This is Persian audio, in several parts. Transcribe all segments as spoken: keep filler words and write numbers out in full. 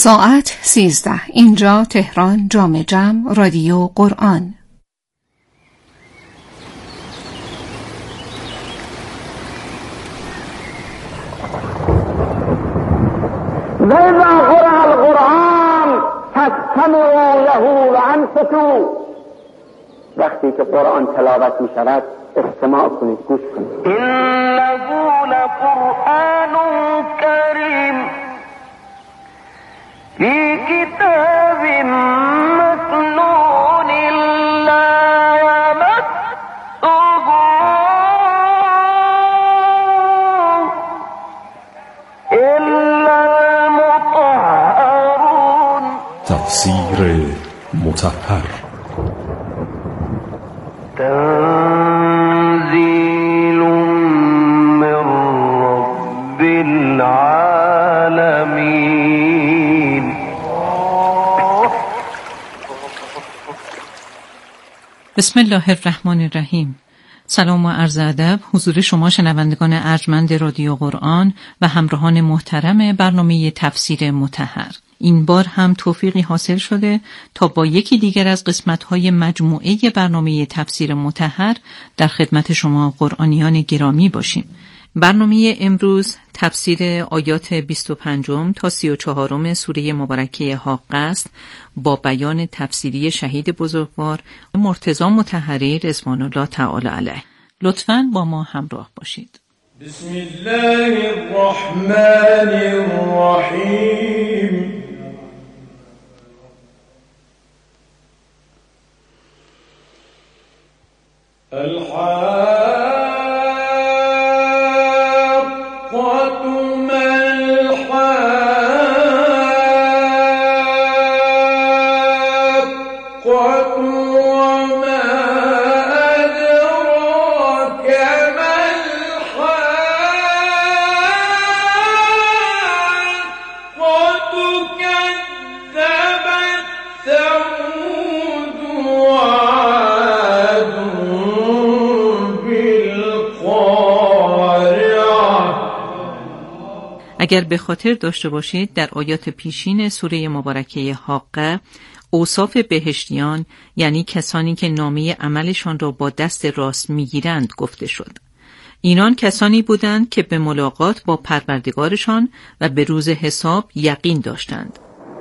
ساعت سیزده. اینجا تهران، جام جم، رادیو قرآن. وَإِذَا قُرِئَ الْقُرْآنُ فَاسْتَمِعُوا لَهُ وَأَنصِتُوا. وقتی که قرآن تلاوت می شود استماع کنید، گوش کنید. إِنَّهُ لَقُرْآنٌ كَرِيمٌ فِي كِتَابٍ مَّكْنُونٍ لَّا يَمَسُّهُ إِلَّا الْمُطَهَّرُونَ. تفسیر مطهر. تنزيل من رب العالمين. بسم الله الرحمن الرحیم. سلام و عرض ادب حضور شما شنوندگان ارجمند رادیو قرآن و همراهان محترم برنامه تفسیر مطهر. این بار هم توفیقی حاصل شده تا با یکی دیگر از قسمت‌های مجموعه برنامه تفسیر مطهر در خدمت شما قرآنیان گرامی باشیم. برنامه امروز تفسیر آیات بیست و پنج تا سی و چهار سوره مبارکه حاقه است با بیان تفسیری شهید بزرگوار مرتضی مطهری رضوان الله تعالی علیه. لطفاً با ما همراه باشید. بسم الله الرحمن الرحیم. الحاقة ما الحاقة وما أدراك ما الحاقة كذبت ثمود وعاد اگر به خاطر داشته باشید در آیات پیشین سوره مبارکه حاقه اوصاف بهشتیان یعنی کسانی که نامه عملشان را با دست راست میگیرند گفته شد. اینان کسانی بودند که به ملاقات با پروردگارشان و به روز حساب یقین داشتند.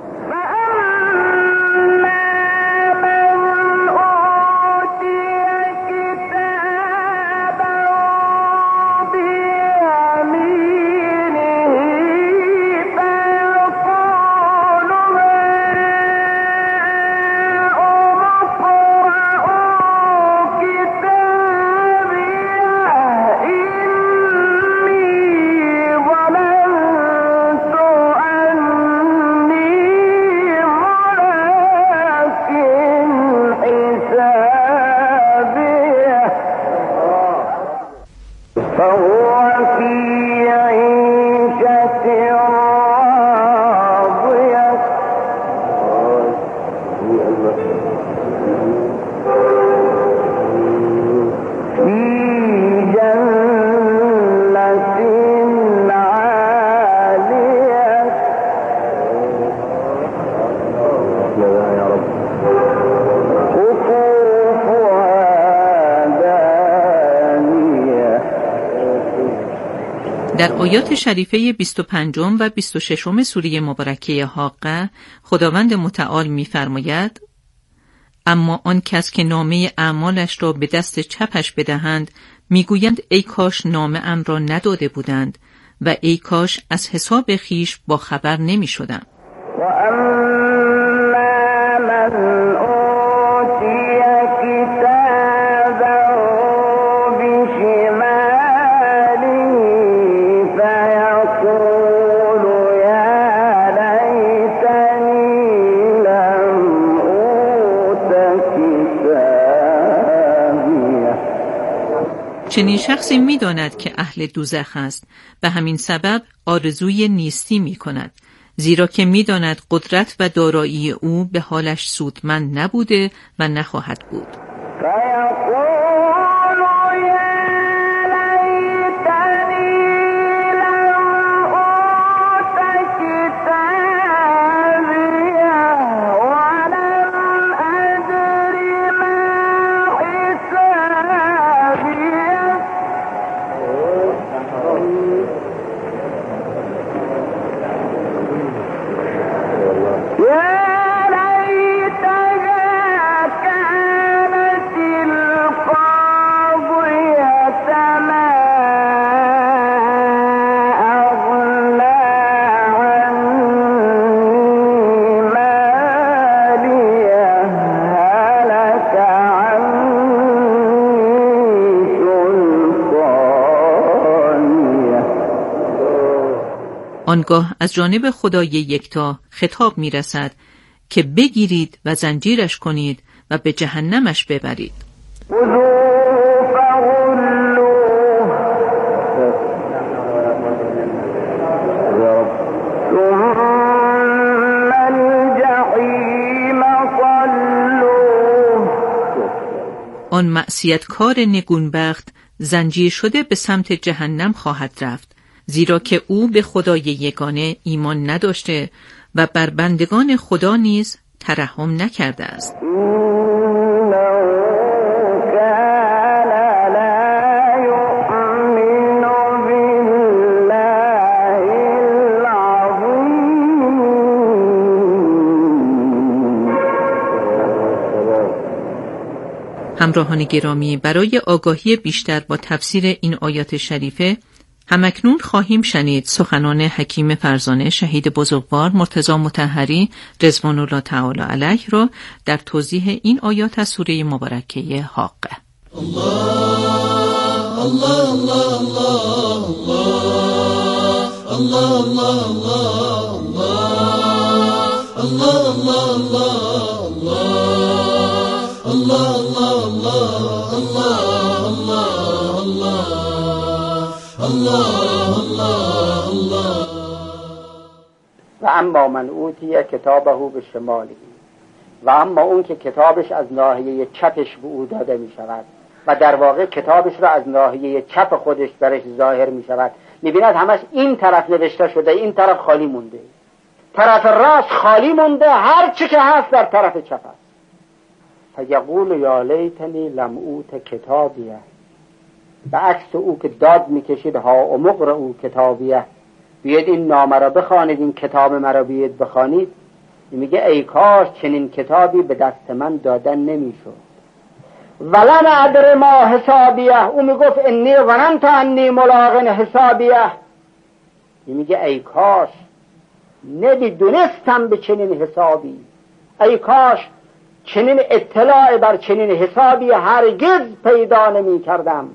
در آیات شریفه بیست و پنج و بیست و شش سوره مبارکه حاقه خداوند متعال می‌فرماید: اما آن کس که نامه اعمالش را به دست چپش بدهند میگویند ای کاش نامه ام را نداده بودند و ای کاش از حساب خیش با خبر نمی شدم. و اما من اوتی کتابه بشماله فیقول یا لیتنی لم اوت کتابیه. چنین شخصی می داند که اهل دوزخ است، به همین سبب آرزوی نیستی می کند، زیرا که می داند قدرت و دارایی او به حالش سودمند نبوده و نخواهد بود. آنگاه از جانب خدای یکتا خطاب می رسد که بگیرید و زنجیرش کنید و به جهنمش ببرید. آن معصیتکار نگونبخت زنجیر شده به سمت جهنم خواهد رفت، زیرا که او به خدای یگانه ایمان نداشته و بر بندگان خدا نیز ترحم نکرده است. همراهان گرامی، برای آگاهی بیشتر با تفسیر این آیات شریفه همکنون خواهیم شنید سخنان حکیم فرزانه شهید بزرگوار مرتضی مطهری رضوان الله تعالی علیه را در توضیح این آیات از سوره مبارکه حاقه. الله الله الله الله الله الله الله الله الله الله الله الله الله. و اما من اوتی کتابه به شمالی، و اما اون که کتابش از ناحیه چپش به او داده می شود و در واقع کتابش را از ناحیه چپ خودش برش ظاهر می شود، می بیند همش این طرف نوشته شده، این طرف خالی مونده، طرف راست خالی مونده، هر چی که هست در طرف چپ است. فیقول یا لیتنی لم اوت کتابیه، به عکس او که داد میکشید ها امقر او کتابیه، بیاید این نامه را بخوانید، این کتاب مرا بیاید بخوانید. میگه ای کاش چنین کتابی به دست من دادن نمیشد. ولن ادر ما حسابیه، او میگفت انی ظننت انی ملاق حسابیه، میگه ای کاش نمیدونستم به چنین حسابی، ای کاش چنین اطلاع بر چنین حسابی هرگز پیدا نمی کردم.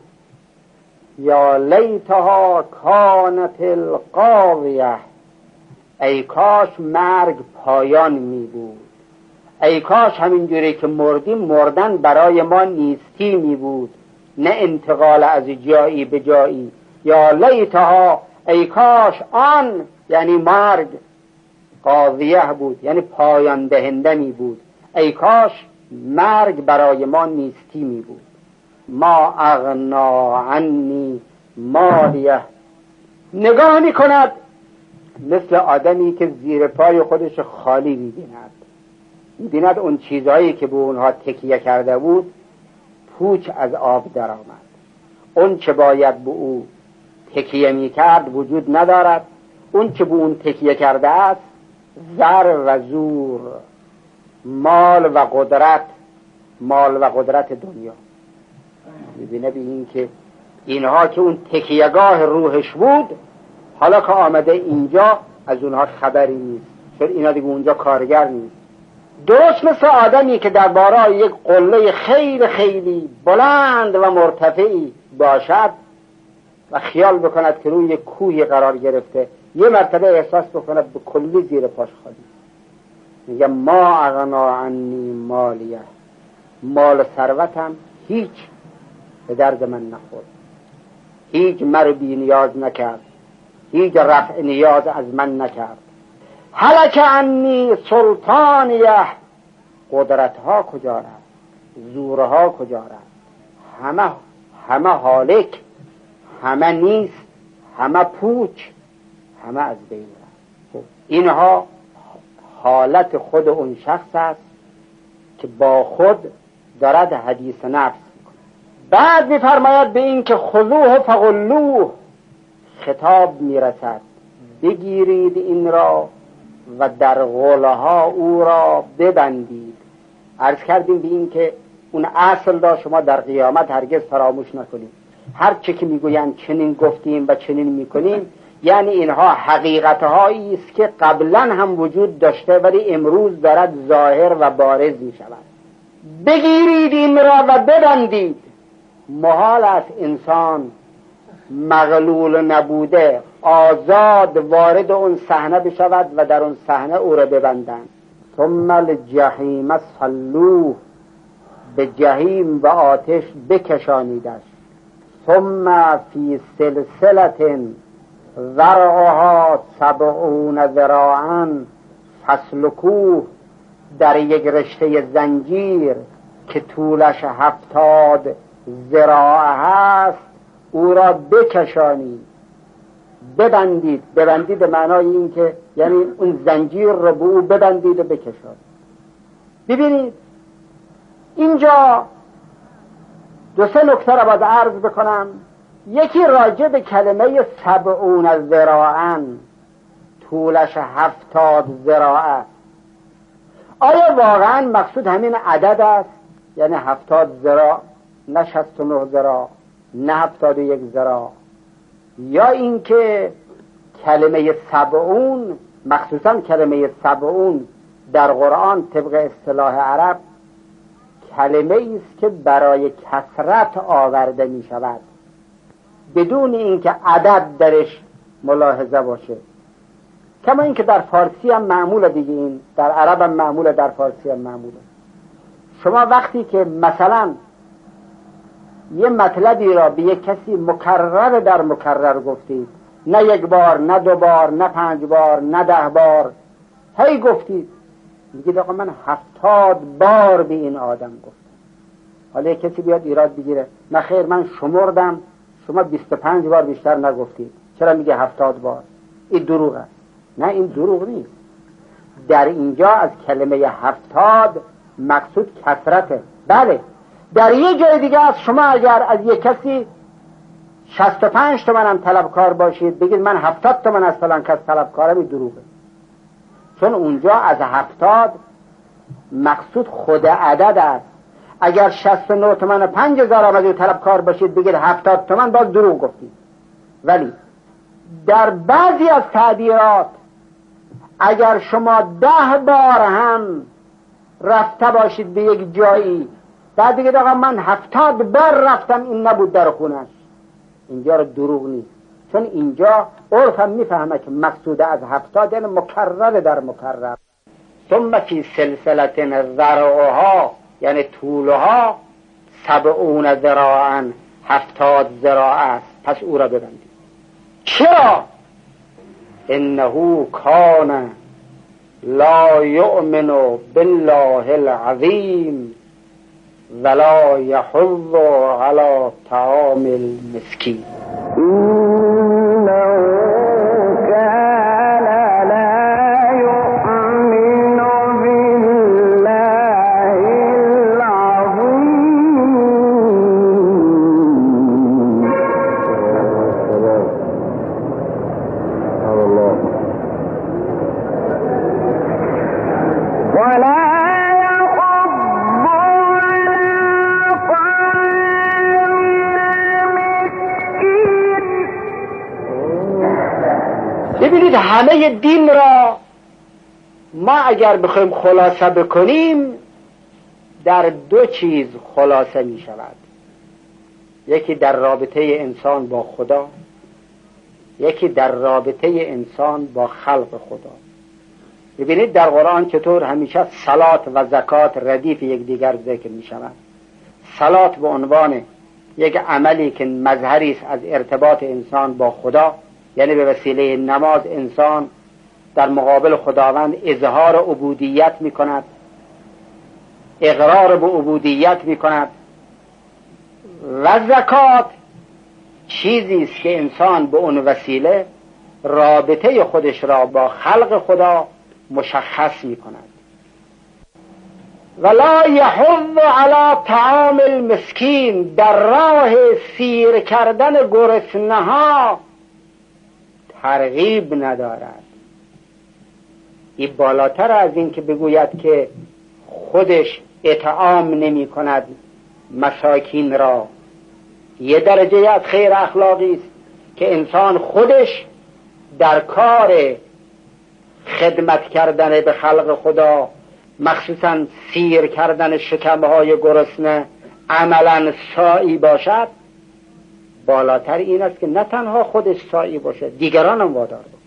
یا لیتها کانت القاضیه، ای کاش مرگ پایان می بود، ای کاش همینجوری که مردیم مردن برای ما نیستی می بود، نه انتقال از جایی به جایی. یا لیتها، ای کاش آن یعنی مرگ قاضیه بود، یعنی پایان دهنده می بود، ای کاش مرگ برای ما نیستی می بود. ما اغنا عنی مالیه، نگاه می کند مثل آدمی که زیر پای خودش خالی می بیند، می بیند اون چیزهایی که به اونها تکیه کرده بود پوچ از آب در آمد، اون چه باید به او تکیه می کرد وجود ندارد، اون چه به اون تکیه کرده است زر و زور، مال و قدرت، مال و قدرت دنیا. میبینه به این که اینها که اون تکیهگاه روحش بود حالا که آمده اینجا از اونها خبری نیست، چون اینا دیگه اونجا کارگر نیست. درست مثل آدمی که در بالای یک قله خیلی خیلی بلند و مرتفعی باشد و خیال بکند که روی یک کوهی قرار گرفته، یه مرتبه احساس بکند به کلی زیر پاش خالی. میگه ما اغنا عنی مالیه، مال و ثروتم هیچ به درد من نخورد، هیچ مرا بی نیاز نکرد، هیچ رفع نیاز از من نکرد. هلک عنی سلطانیه، قدرت ها کجا رفت، زوره ها کجا رفت، همه همه هالک، همه نیست، همه پوچ، همه از بین رفت. اینها حالت خود اون شخص است که با خود دارد حدیث نفس میکنه. بعد میفرماید به این که خذوه فغلوه، خطاب میرسد بگیرید این را و در غلها او را ببندید. عرض کردیم به این که اون اصل را شما در قیامت هرگز فراموش نکنید. هر چه که میگویند چنین گفتیم و چنین میکنیم، یعنی اینها حقیقتهایی است که قبلا هم وجود داشته ولی امروز دارد ظاهر و بارز میشود. بگیرید این را و ببندید. محال است انسان مغلول نبوده آزاد وارد اون صحنه بشود و در اون صحنه او را ببندند. ثم الجحیم صلوه، به جهیم و آتش بکشانیدش. ثم فی سلسلة ذرعها سبعون ذراعا فاسلکوه، در یک رشته زنجیر که طولش هفتاد ذراع هست او را بکشانید. ببندید. ببندید به معنای این که یعنی اون زنجیر را به او ببندید و بکشانید. ببینید اینجا دو سه نکته را باید عرض بکنم. یکی راجع به کلمه سبعون ذراعاً، طولش هفتاد ذراع. آیا واقعا مقصود همین عدد است؟ یعنی هفتاد ذراع، نه شصت و نه ذراع، نه هفتاد و یک ذراع؟ یا اینکه کلمه سبعون، مخصوصا کلمه سبعون در قرآن طبق اصطلاح عرب کلمه است که برای کثرت آورده می شود بدون اینکه عدد درش ملاحظه باشه. کما اینکه در فارسی هم معموله دیگه، این در عرب هم معموله، در فارسی هم معموله. شما وقتی که مثلا یه مطلبی را به یک کسی مکرر در مکرر گفتید، نه یک بار، نه دو بار، نه پنج بار، نه ده بار، هی گفتید، میگید آقا من هفتاد بار به این آدم گفتم. حالا یک کسی بیاد ایراد بگیره، نه خیر من شمردم، شما بیست و پنج بار بیشتر نگفتید، چرا میگه هفتاد بار؟ این دروغ است. نه این دروغ نیست. در اینجا از کلمه هفتاد مقصود کثرته. بله در یه جای دیگه از شما اگر از یک کسی شصت و پنج تومن هم طلبکار باشید بگید من هفتاد تومن از فلان کس طلبکارم، این دروغه. چون اونجا از هفتاد مقصود خود عدد است. اگر شصت و نه تومن و پنج هزار هم از او طلبکار باشید بگید هفتاد تومن، باز دروغ گفتید. ولی در بعضی از تعبیرات اگر شما ده بار هم رفته باشید به یک جایی، بعد بگید آقا من هفتاد بار رفتم، این نبود در خونش، اینجا رو دروغ نیست. چون اینجا عرف هم میفهمه که مقصود از هفتاد یعنی مکرر در مکرر. ثم فی سلسلة ذرعها یعنی طولها سبعون ذراعا، هفتاد ذراع است، پس او را ببندید. چرا؟ انه کان لا یؤمن بالله العظیم ولا یحض علی طعام المسکین. ببینید همه دین را ما اگر بخوایم خلاصه بکنیم در دو چیز خلاصه می شود. یکی در رابطه انسان با خدا، یکی در رابطه انسان با خلق خدا. ببینید در قرآن چطور همیشه صلات و زکات ردیف یکدیگر ذکر می شود. صلات به عنوان یک عملی که مظهری است از ارتباط انسان با خدا، یعنی به وسیله نماز انسان در مقابل خداوند اظهار عبودیت می کند، اقرار به عبودیت می کند. و زکات چیزی است که انسان به اون وسیله رابطه خودش را با خلق خدا مشخص می کند. ولا یحض علی طعام المسکین، در راه سیر کردن گرسنه‌ها ترغیب ندارد. این بالاتر از این که بگوید که خودش اطعام نمی کند مساکین را. یه درجه از خیر اخلاقی است که انسان خودش در کار خدمت کردن به خلق خدا، مخصوصا سیر کردن شکمهای گرسنه، عملا سائی باشد. بالاتر این است که نه تنها خودش سائی باشد، دیگران هم وادار بکن.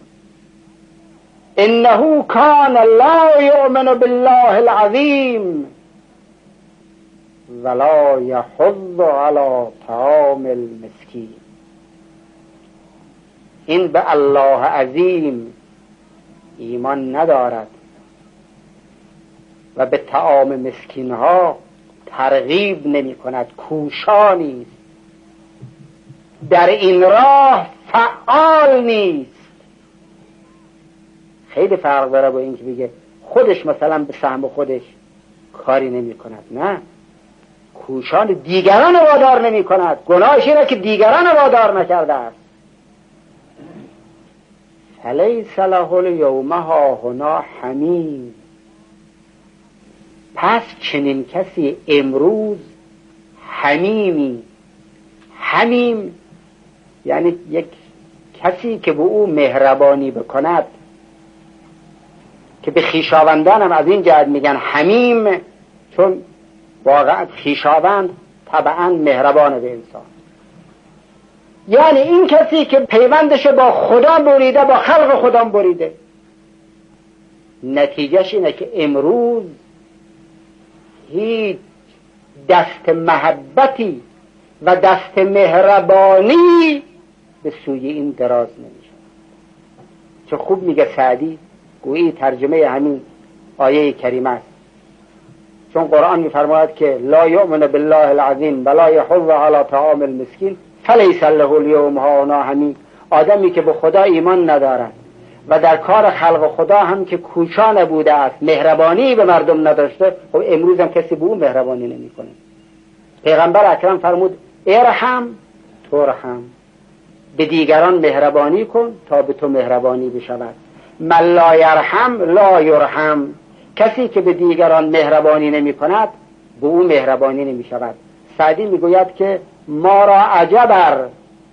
انه کان لا یؤمن بالله العظیم ولا یحض علی طعام المسکین. این به الله عظیم ایمان ندارد و به طعام مسکین ها ترغیب نمی کند، کوشانی است، در این راه فعال نیست. خیلی فرق داره با این که بگه خودش مثلا به سهم خودش کاری نمی کند. نه، کوشان دیگران وادار نمی کند. گناهش اینه که دیگران وادار نکرده است. فلیس له الیوم هاهنا حمیم. پس چنین کسی امروز حمیمی، حمیم یعنی یک کسی که به او مهربانی بکند، که به خویشاوندان هم از این جهت میگن حمیم، چون واقعا خویشاوند طبعا مهربانه به انسان. یعنی این کسی که پیوندش با خدا بریده، با خلق خدا بریده، نتیجهش اینه که امروز هیچ دست محبتی و دست مهربانی به سوی این دراز نمیشه. چه خوب میگه سعدی، گویی ترجمه همین آیه کریمه است، چون قرآن میفرماید که لا یؤمن بالله العظیم ولا یحض علی طعام المسکین فلیس له الیوم هاهنا حمیم. آدمی که به خدا ایمان ندارد و در کار خلق خدا هم که کوشان بوده است، مهربانی به مردم نداشته، خب امروز هم کسی به او مهربانی نمیکنه. پیغمبر اکرم فرمود ارحم ترحم، به دیگران مهربانی کن تا به تو مهربانی بشود. من لا یرحم لا یرحم، کسی که به دیگران مهربانی نمی کند به او مهربانی نمی شود. سعدی می گوید که ما را عجبر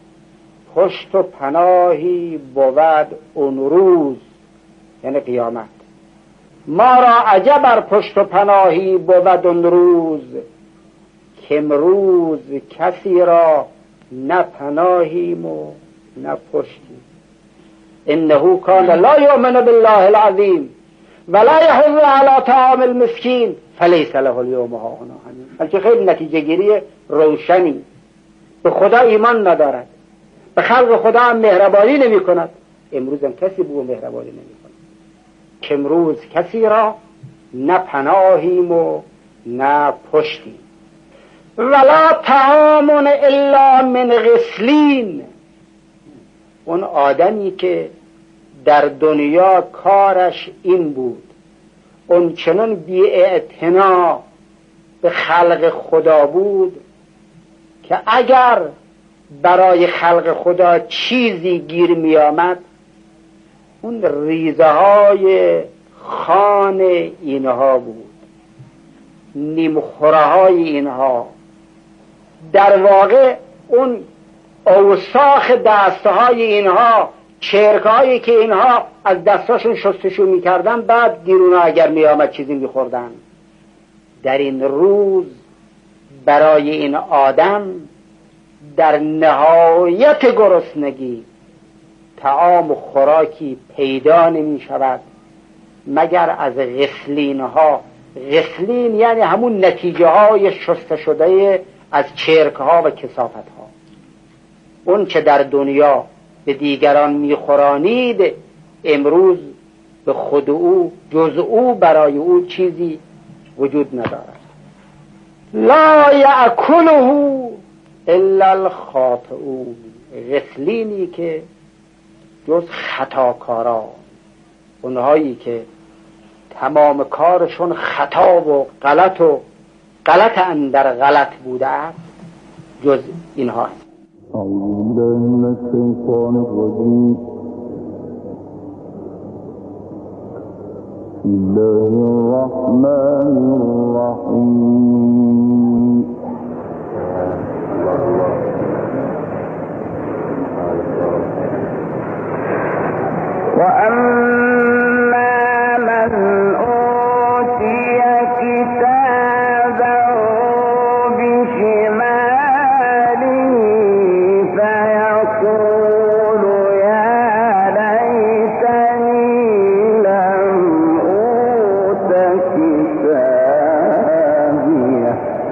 پشت و پناهی بود اون روز، یعنی قیامت. ما را عجبر پشت و پناهی بود اون روز، که امروز کسی را نه پناهیم و نه پشتیم. انه کان لا یؤمن بالله العظیم ولا یحض علی طعام المسکین فلیس له الیوم هاهنا حمیم. بلکه خیلی نتیجه گیری روشنی. به خدا ایمان ندارد، به خلق خدا هم مهربانی نمی کند، امروز هم کسی به او مهربانی نمی کند. که امروز کسی را نه پناهیم و نه پشتیم. ولا طعام الا من غسلین. اون آدمی که در دنیا کارش این بود، اون چنان بی‌اعتنا به خلق خدا بود که اگر برای خلق خدا چیزی گیر می آمد، اون ریزه های خان اینها بود، نیمخوره های اینها. در واقع اون اوساخ دستهای اینها، چرکهایی که اینها از دستاشون شستشو میکردن، بعد دیرونا اگر میامد چیزی میخوردن. در این روز برای این آدم در نهایت گرسنگی طعام و خوراکی پیدا نمی شود مگر از غسلین ها. غسلین یعنی همون نتیجه های شسته شده از چرک ها و کثافت ها. اون چه در دنیا به دیگران میخورانید، امروز به خود او جز او برای او چیزی وجود ندارد. لا یأکله الا الخاطئون. غسلینی که جز خطاکاران، اونهایی که تمام کارشون خطا و غلط و غلط اندر غلط بوده است، جز اینها است. أعوذ بالله من الشيطان الرجيم الله الرحمن الرحيم. وأما من أوتي كتابه بشماله فيقول يا ليتني لم أوت كتابيه.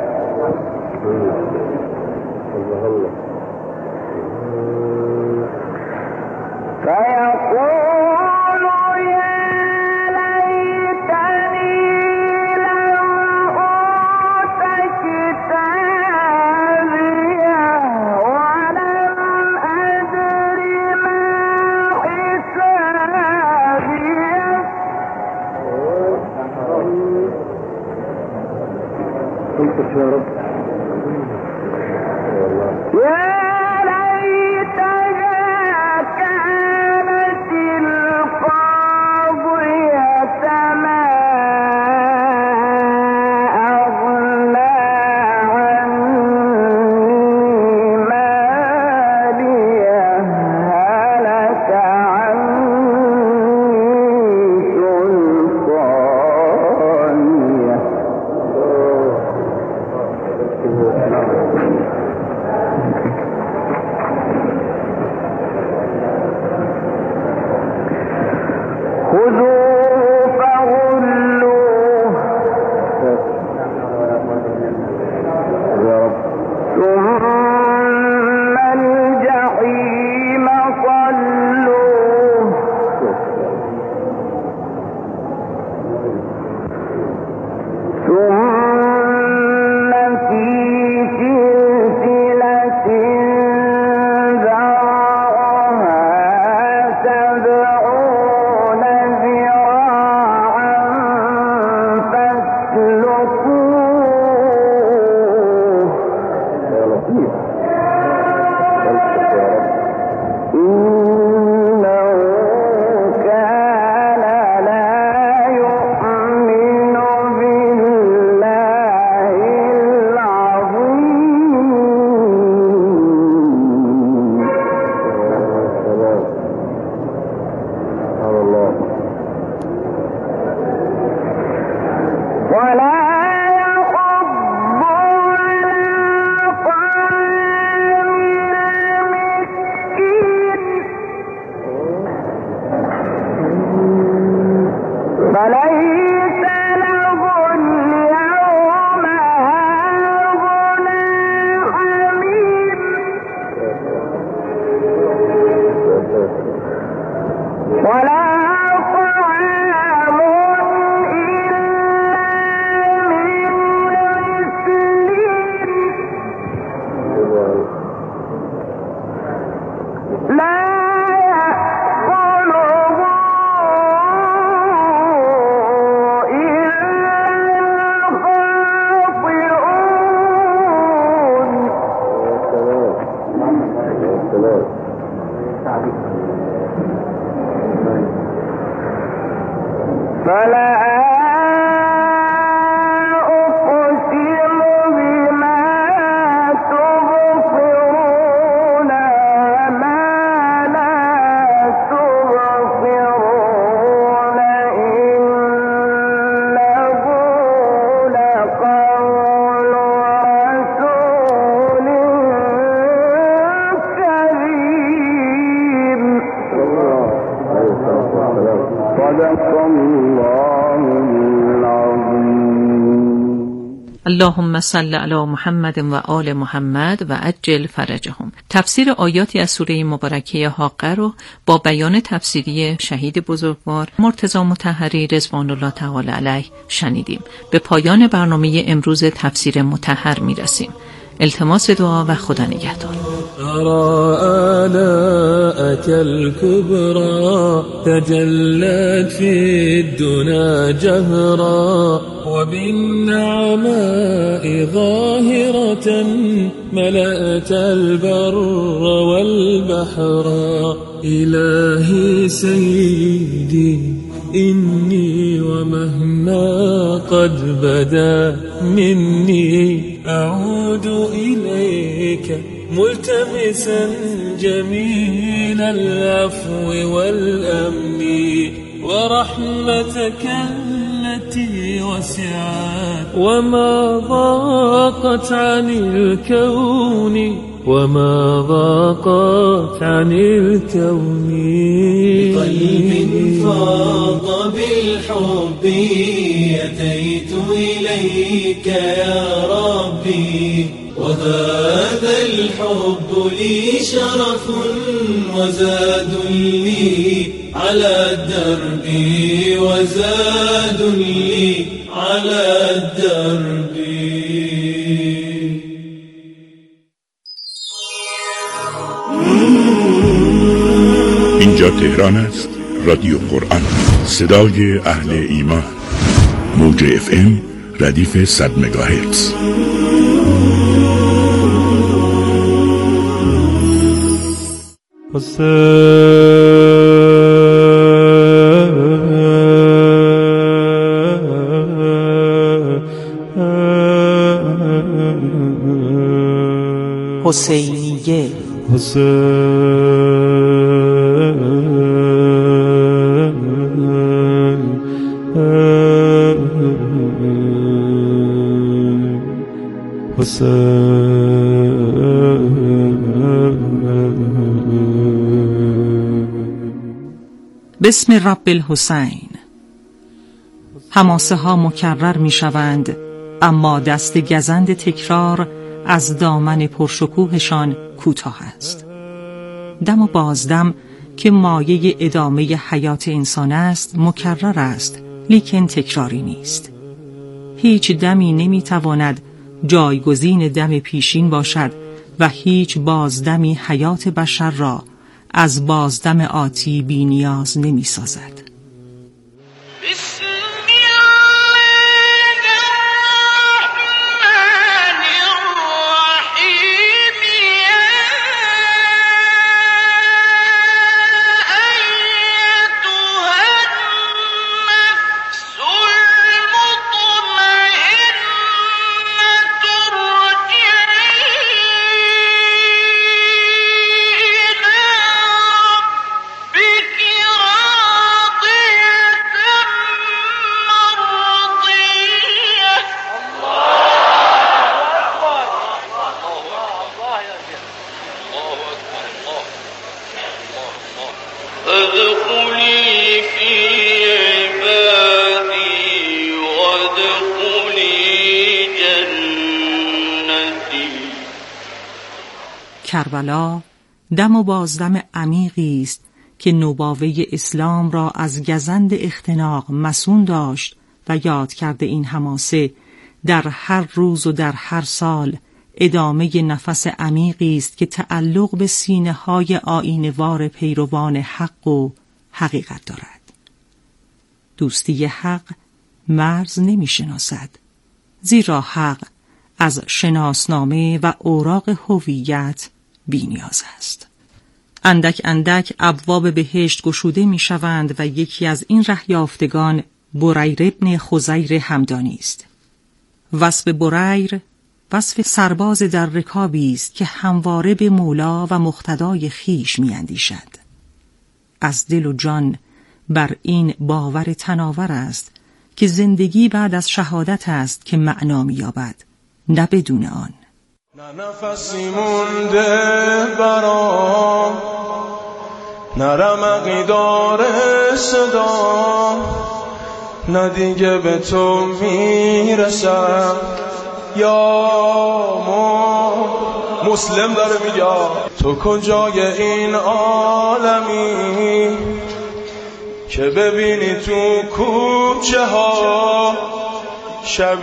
فيقول يا رب يا ليتها كانت القاضية ما أغنى عني ماليه هلك عني سلطانيه. خذوه فغلوه ثم الجحيم صلوه ثم في سلسلة ذرعها سبعون ذراعا فاسلكوه إنه كان لا يؤمن بالله العظيم. ولا يحض على طعام المسكين فليس له اليوم هاهنا حميم ولا طعام إلا من غسلين لا يأكله إلا الخاطئون. فلا أقسم بما تبصرون وما لا تبصرون إنه لقول رسول كريم. صدق الله العظيم. اللهم صل علی محمد و آل محمد و عجل فرجهم. تفسیر آیاتی از سوره مبارکه حاقه رو با بیان تفسیری شهید بزرگوار مرتضی مطهری رضوان الله تعالی علیه شنیدیم. به پایان برنامه امروز تفسیر مطهر میرسیم. التماس دعا و خدا نگهدار. أرى آلاءك الكبرى تجلت في الدنا جهرا وبالنعماء ظاهرة ملأت البر والبحر. إلهي سيدي إني ومهما قد بدا مني أعود إليك ملتمسا جميل العفو والأمن ورحمتك التي وسعت وما ضاقت عن الكون وما ضاقت عن الكون بقلب فاض بالحب أتيت إليك يا ربي وهذا الحب لي شرف وزاد لي على الدرب وزاد لي على الدرب. اینجا تهران است، رادیو قرآن، صدای اهل ایمان، موج اف ام ردیف صد مگاهرتز. حسینیه بسم رب الحسین. حماسه ها مکرر می شوند، اما دست گزند تکرار از دامن پرشکوهشان کوتاه است. دم و بازدم که مایه ادامه حیات انسان است مکرر است، لیکن تکراری نیست. هیچ دمی نمی تواند جایگزین دم پیشین باشد و هیچ بازدمی حیات بشر را از بازدم آتی بی نیاز نمی سازد. کربلا دم و بازدم عمیقی است که نوباوه اسلام را از گزند اختناق مسون داشت و یاد کرده این حماسه در هر روز و در هر سال ادامه نفس عمیقی است که تعلق به سینه های آیینه‌وار پیروان حق و حقیقت دارد. دوستی حق مرز نمی شناسد، زیرا حق از شناسنامه و اوراق هویت بی نیاز است. اندک اندک ابواب بهشت گشوده می شوند و یکی از این ره یافتگان بریر ابن خزیر همدانی است. وصف بریر وصف سرباز در رکابی است که همواره به مولا و مقتدای خیش می اندیشد. از دل و جان بر این باور تناور است که زندگی بعد از شهادت است که معنا می یابد، نه بدون آن. نه نفسی مونده برام، نه رمقی داره صدا، نه دیگه به تو میرسم. یا ما مسلم داره میگه تو کجای این عالمی که ببینی تو کوچه ها شب